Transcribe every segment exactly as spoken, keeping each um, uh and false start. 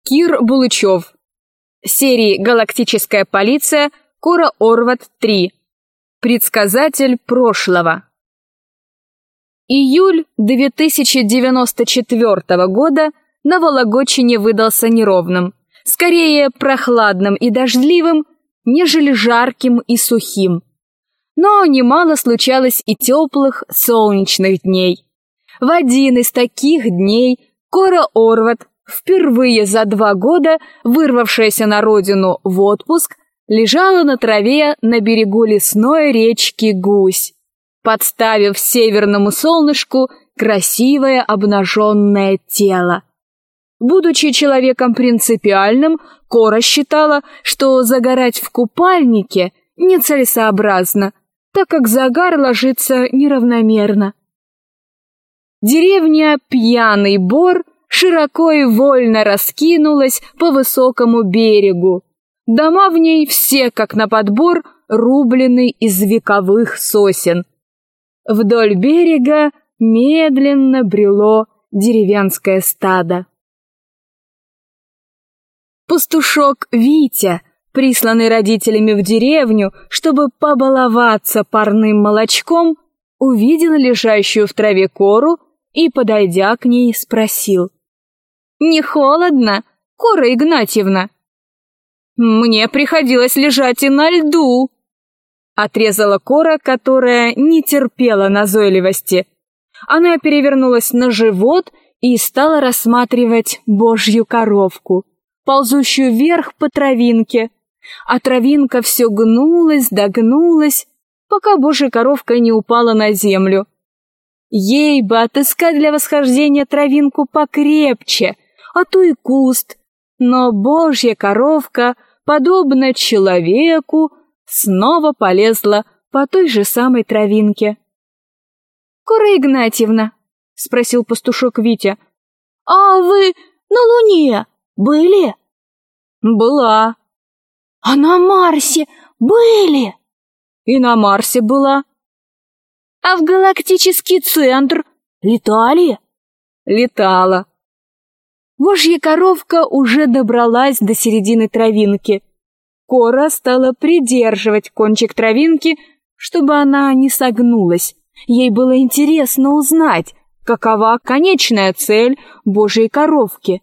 Кир Булычев. Серии «Галактическая полиция», Кора Орват три. Предсказатель прошлого. Июль две тысячи девяносто четвёртого года на Вологодчине выдался неровным, скорее прохладным и дождливым, нежели жарким и сухим. Но немало случалось и теплых солнечных дней. В один из таких дней Кора Орват, впервые за два года вырвавшаяся на родину в отпуск, лежала на траве на берегу лесной речки Гусь, подставив северному солнышку красивое обнаженное тело. Будучи человеком принципиальным, Кора считала, что загорать в купальнике нецелесообразно, так как загар ложится неравномерно. Деревня Пьяный Бор широко и вольно раскинулась по высокому берегу. Дома в ней все, как на подбор, рублены из вековых сосен. Вдоль берега медленно брело деревенское стадо. Пастушок Витя, присланный родителями в деревню, чтобы побаловаться парным молочком, увидел лежащую в траве Кору и, подойдя к ней, спросил: «Не холодно, Кора Игнатьевна?» «Мне приходилось лежать и на льду», — отрезала Кора, которая не терпела назойливости. Она перевернулась на живот и стала рассматривать божью коровку, ползущую вверх по травинке, а травинка все гнулась, догнулась, пока божья коровка не упала на землю. Ей бы отыскать для восхождения травинку покрепче, а то и куст, но божья коровка, подобно человеку, снова полезла по той же самой травинке. «Кора Игнатьевна», — спросил пастушок Витя, — «а вы на Луне были?» «Была». «А на Марсе были?» «И на Марсе была». «А в галактический центр летали?» «Летала». Божья коровка уже добралась до середины травинки. Кора стала придерживать кончик травинки, чтобы она не согнулась. Ей было интересно узнать, какова конечная цель божьей коровки.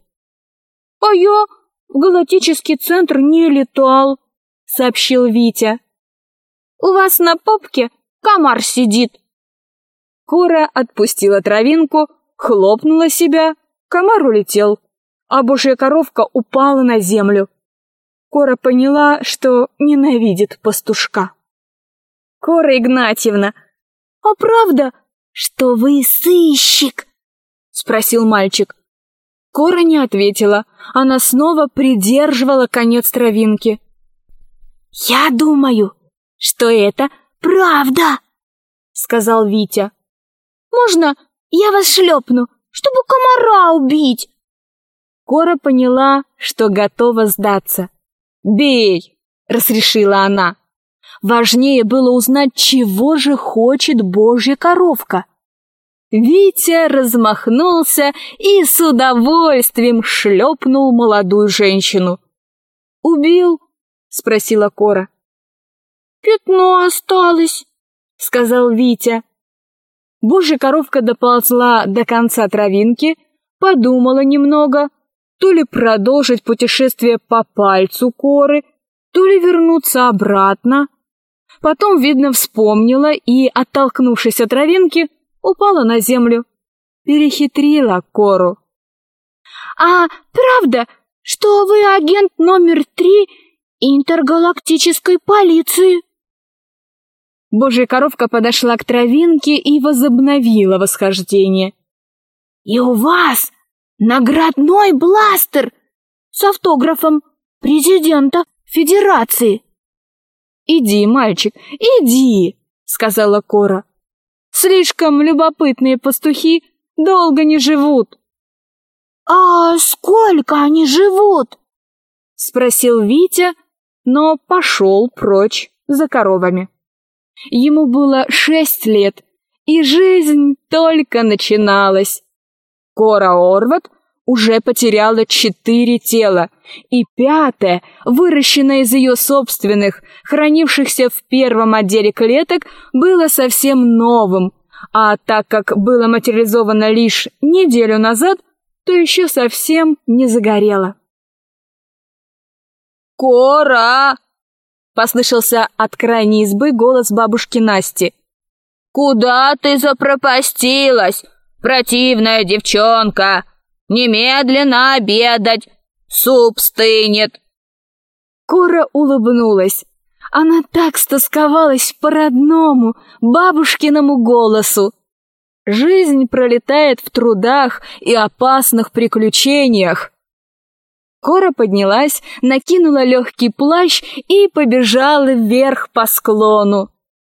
«А я в галактический центр не летал», — сообщил Витя. «У вас на попке комар сидит». Кора отпустила травинку, хлопнула себя, комар улетел, а божья коровка упала на землю. Кора поняла, что ненавидит пастушка. «Кора Игнатьевна, а правда, что вы сыщик?» — спросил мальчик. Кора не ответила, она снова придерживала конец травинки. «Я думаю, что это правда», — сказал Витя. «Можно я вас шлепну, чтобы комара убить?» Кора поняла, что готова сдаться. «Бей!» — разрешила она. Важнее было узнать, чего же хочет божья коровка. Витя размахнулся и с удовольствием шлепнул молодую женщину. «Убил?» — спросила Кора. «Пятно осталось», — сказал Витя. Божья коровка доползла до конца травинки, подумала немного, то ли продолжить путешествие по пальцу Коры, то ли вернуться обратно. Потом, видно, вспомнила и, оттолкнувшись от травинки, упала на землю. Перехитрила Кору. «А правда, что вы агент номер три интергалактической полиции?» Божья коровка подошла к травинке и возобновила восхождение. «И у вас наградной бластер с автографом президента Федерации!» «Иди, мальчик, иди!» — сказала Кора. «Слишком любопытные пастухи долго не живут». «А сколько они живут?» — спросил Витя, но пошел прочь за коровами. Ему было шесть лет, и жизнь только начиналась. Кора Орват уже потеряла четыре тела, и пятое, выращенное из ее собственных, хранившихся в первом отделе клеток, было совсем новым, а так как было материализовано лишь неделю назад, то еще совсем не загорело. «Кора!» — послышался от крайней избы голос бабушки Насти. «Куда ты запропастилась, противная девчонка? Немедленно обедать, суп стынет!» Кора улыбнулась. Она так стосковалась по родному, бабушкиному голосу. Жизнь пролетает в трудах и опасных приключениях. Кора поднялась, накинула легкий плащ и побежала вверх по склону.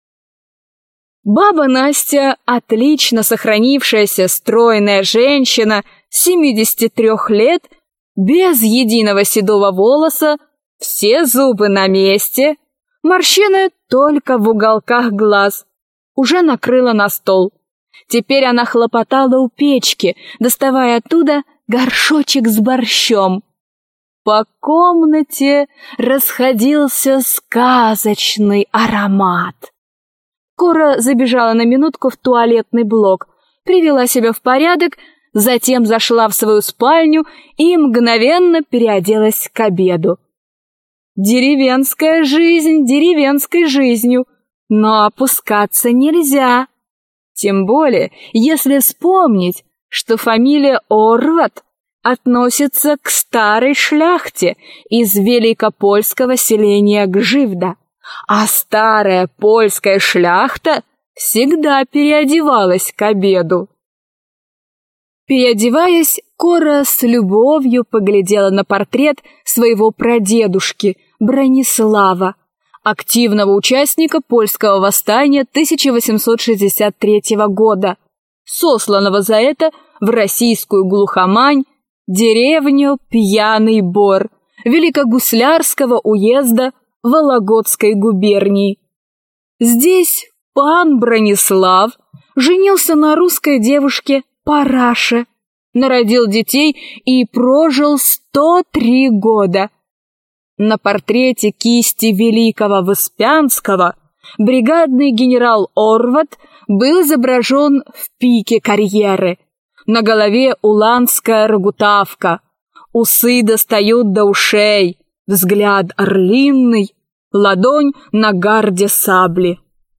Баба Настя, отлично сохранившаяся стройная женщина, семидесяти трёх лет, без единого седого волоса, все зубы на месте, морщины только в уголках глаз, уже накрыла на стол. Теперь она хлопотала у печки, доставая оттуда горшочек с борщом. По комнате расходился сказочный аромат. Кора забежала на минутку в туалетный блок, привела себя в порядок, затем зашла в свою спальню и мгновенно переоделась к обеду. Деревенская жизнь деревенской жизнью, но опускаться нельзя. Тем более, если вспомнить, что фамилия Орват относится к старой шляхте из великопольского селения Гживда, а старая польская шляхта всегда переодевалась к обеду. Переодеваясь, Кора с любовью поглядела на портрет своего прадедушки Бронислава, активного участника польского восстания тысяча восемьсот шестьдесят третьего года, сосланного за это в российскую глухомань, деревню Пьяный Бор Великогуслярского уезда Вологодской губернии. Здесь пан Бронислав женился на русской девушке Параше, народил детей и прожил сто три года. На портрете кисти великого Выспянского бригадный генерал Орват был изображен в пике карьеры. На голове уланская рогутавка, усы достают до ушей, взгляд орлиный, ладонь на гарде сабли.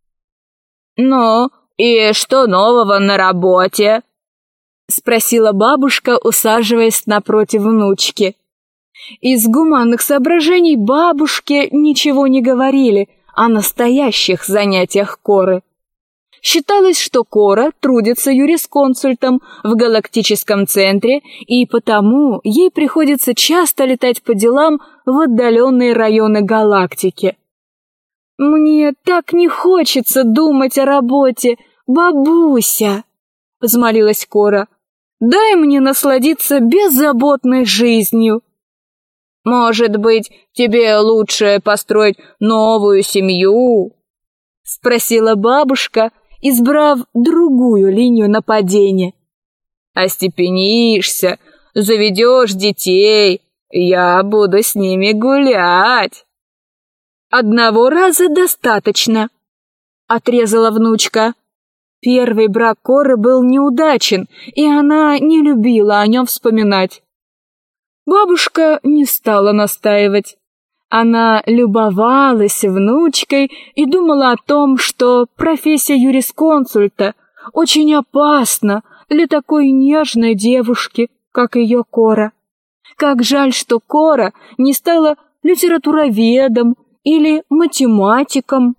«Ну, и что нового на работе?» — спросила бабушка, усаживаясь напротив внучки. Из гуманных соображений бабушке ничего не говорили о настоящих занятиях Коры. Считалось, что Кора трудится юрисконсультом в галактическом центре, и потому ей приходится часто летать по делам в отдаленные районы галактики. «Мне так не хочется думать о работе, бабуся!» — взмолилась Кора. «Дай мне насладиться беззаботной жизнью!» «Может быть, тебе лучше построить новую семью?» — спросила бабушка, избрав другую линию нападения. «Остепенишься, заведешь детей, я буду с ними гулять». «Одного раза достаточно», — отрезала внучка. Первый брак Коры был неудачен, и она не любила о нем вспоминать. Бабушка не стала настаивать. Она любовалась внучкой и думала о том, что профессия юрисконсульта очень опасна для такой нежной девушки, как ее Кора. Как жаль, что Кора не стала литературоведом или математиком.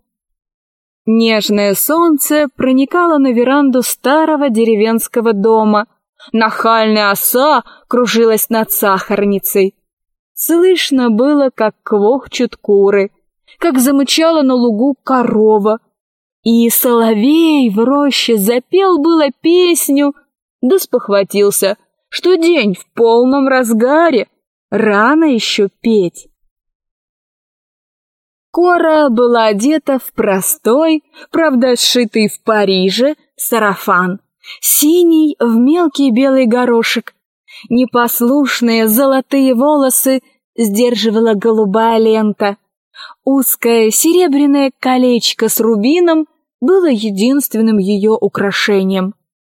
Нежное солнце проникало на веранду старого деревенского дома. Нахальная оса кружилась над сахарницей. Слышно было, как квохчут куры, как замычала на лугу корова. И соловей в роще запел было песню, да спохватился, что день в полном разгаре, рано еще петь. Кора была одета в простой, правда сшитый в Париже, сарафан, синий в мелкий белый горошек. Непослушные золотые волосы сдерживала голубая лента. Узкое серебряное колечко с рубином было единственным ее украшением.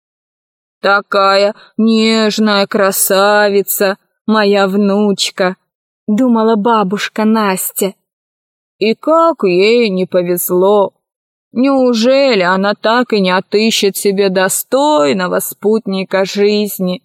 «Такая нежная красавица, моя внучка», — думала бабушка Настя. «И как ей не повезло! Неужели она так и не отыщет себе достойного спутника жизни?»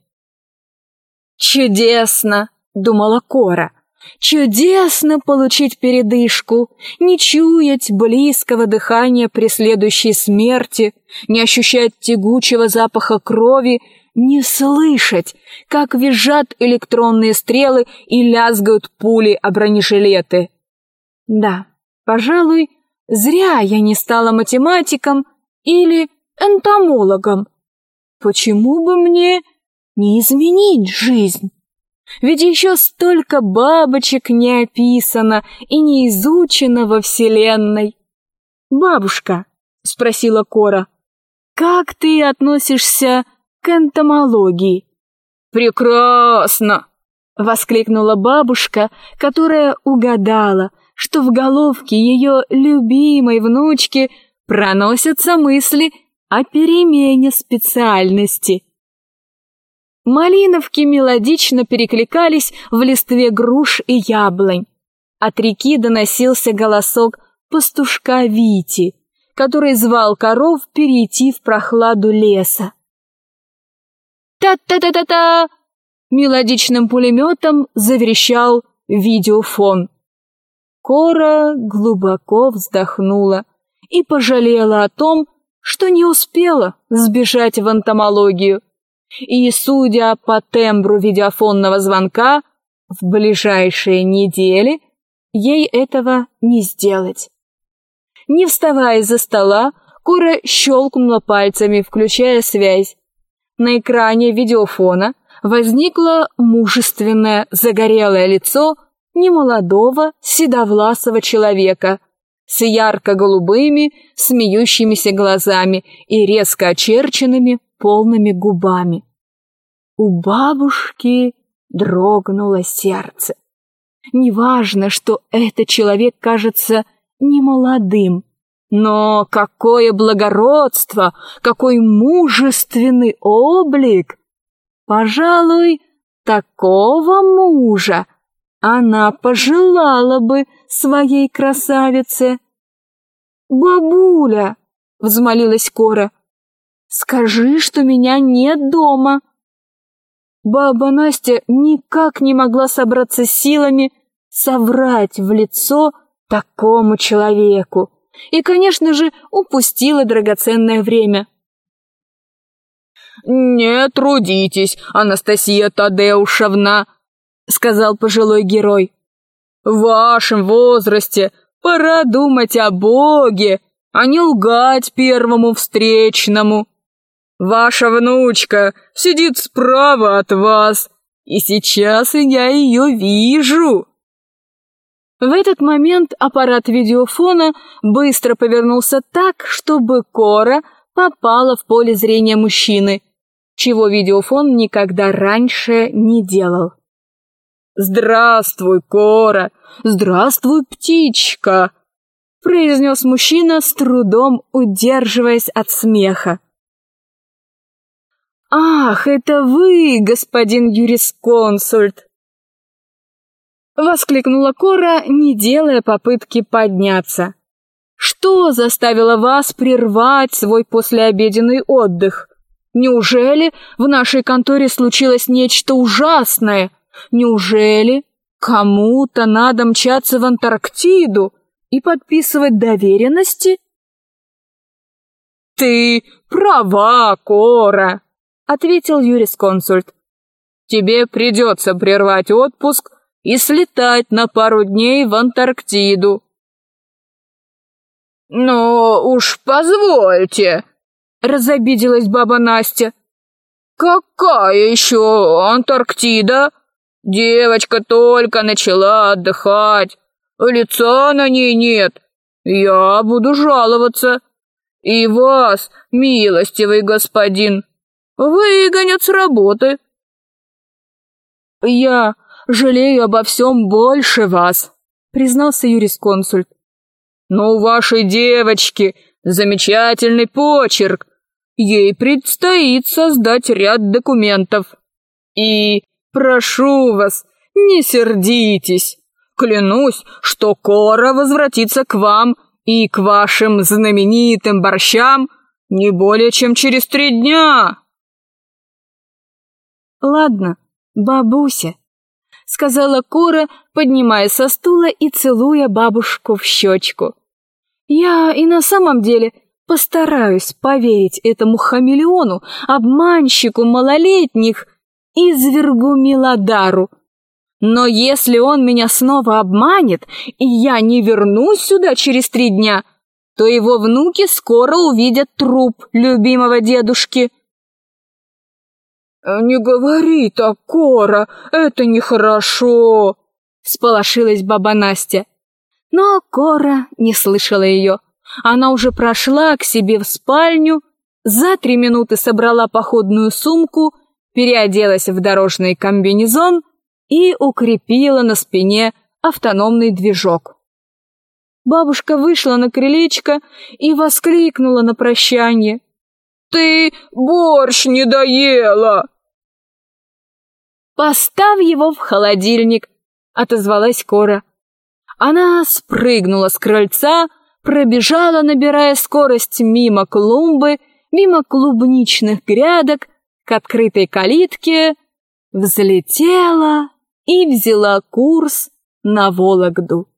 «Чудесно!» — думала Кора. «Чудесно получить передышку, не чуять близкого дыхания преследующей смерти, не ощущать тягучего запаха крови, не слышать, как визжат электронные стрелы и лязгают пули о бронежилеты. Да, пожалуй, зря я не стала математиком или энтомологом. Почему бы мне не изменить жизнь? Ведь еще столько бабочек не описано и не изучено во Вселенной. «Бабушка», — спросила Кора, — «как ты относишься к энтомологии?» «Прекрасно!» — воскликнула бабушка, которая угадала, что в головке ее любимой внучки проносятся мысли о перемене специальности. Малиновки мелодично перекликались в листве груш и яблонь. От реки доносился голосок пастушка Вити, который звал коров перейти в прохладу леса. «Та-та-та-та-та!» — мелодичным пулеметом заверещал видеофон. Кора глубоко вздохнула и пожалела о том, что не успела сбежать в энтомологию. И, судя по тембру видеофонного звонка, в ближайшие недели ей этого не сделать. Не вставая из-за стола, Кора щелкнула пальцами, включая связь. На экране видеофона возникло мужественное загорелое лицо немолодого седовласого человека с ярко-голубыми смеющимися глазами и резко очерченными полными губами. У бабушки дрогнуло сердце. Неважно, что этот человек кажется немолодым, но какое благородство, какой мужественный облик! Пожалуй, такого мужа она пожелала бы своей красавице. «Бабуля!» — взмолилась Кора. «Скажи, что меня нет дома». Баба Настя никак не могла собраться силами соврать в лицо такому человеку и, конечно же, упустила драгоценное время. «Не трудитесь, Анастасия Тадеушевна», — сказал пожилой герой. «В вашем возрасте пора думать о Боге, а не лгать первому встречному. Ваша внучка сидит справа от вас, и сейчас я ее вижу». В этот момент аппарат видеофона быстро повернулся так, чтобы Кора попала в поле зрения мужчины, чего видеофон никогда раньше не делал. «Здравствуй, Кора! Здравствуй, птичка!» — произнес мужчина, с трудом удерживаясь от смеха. «Ах, это вы, господин юрисконсульт!» — воскликнула Кора, не делая попытки подняться. «Что заставило вас прервать свой послеобеденный отдых? Неужели в нашей конторе случилось нечто ужасное? Неужели кому-то надо мчаться в Антарктиду и подписывать доверенности?» «Ты права, Кора», — ответил юрисконсульт. «Тебе придется прервать отпуск и слетать на пару дней в Антарктиду». «Но уж позвольте», — разобиделась баба Настя. «Какая еще Антарктида? Девочка только начала отдыхать, лица на ней нет. Я буду жаловаться. И вас, милостивый господин, выгонят с работы». «Я жалею обо всем больше вас», — признался юрисконсульт. «Но у вашей девочки замечательный почерк. Ей предстоит создать ряд документов. И, прошу вас, не сердитесь. Клянусь, что Кора возвратится к вам и к вашим знаменитым борщам не более чем через три дня». «Ладно, бабуся», — сказала Кора, поднимаясь со стула и целуя бабушку в щечку. «Я и на самом деле постараюсь поверить этому хамелеону, обманщику малолетних, извергу Милодару. Но если он меня снова обманет, и я не вернусь сюда через три дня, то его внуки скоро увидят труп любимого дедушки». «Не говори так, Кора, это нехорошо», — всполошилась баба Настя. Но Кора не слышала ее. Она уже прошла к себе в спальню, за три минуты собрала походную сумку, переоделась в дорожный комбинезон и укрепила на спине автономный движок. Бабушка вышла на крылечко и воскликнула на прощание: «Ты борщ не доела!» «Поставь его в холодильник», — отозвалась Кора. Она спрыгнула с крыльца, пробежала, набирая скорость, мимо клумбы, мимо клубничных грядок, к открытой калитке, взлетела и взяла курс на Вологду.